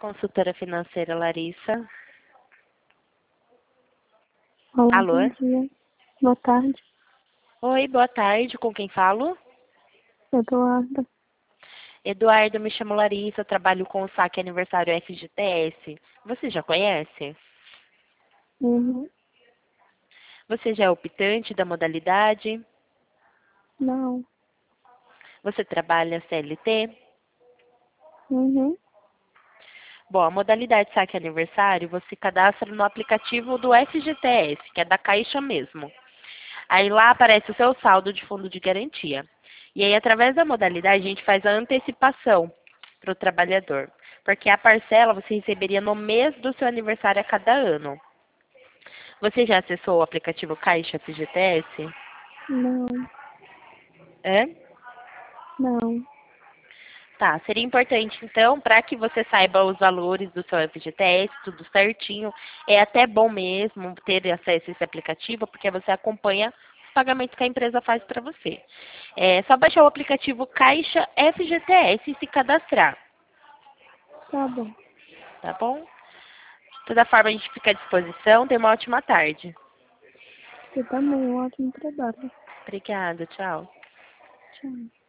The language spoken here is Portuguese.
Consultora financeira Larissa. Olá, Alô? bom dia. Boa tarde, Oi, boa tarde. Com quem falo? Eduarda. Eduardo, me chamo Larissa, trabalho com o saque aniversário FGTS. Você já conhece? Uhum. Você já é optante da modalidade? Não. Você trabalha CLT? Uhum. Bom, a modalidade saque aniversário, você cadastra no aplicativo do FGTS, que é da Caixa mesmo. Aí lá aparece o seu saldo de fundo de garantia. E aí, através da modalidade, a gente faz a antecipação para o trabalhador. Porque a parcela você receberia no mês do seu aniversário a cada ano. Você já acessou o aplicativo Caixa FGTS? Não. É? Não. Tá, seria importante então, para que você saiba os valores do seu FGTS, tudo certinho. É até bom mesmo ter acesso a esse aplicativo, porque você acompanha os pagamentos que a empresa faz para você. É só baixar o aplicativo Caixa FGTS e se cadastrar, Tá bom. tá bom? De toda forma, a gente fica à disposição. Tenha uma ótima tarde. Você também, um ótimo trabalho. Obrigada, tchau. Tchau.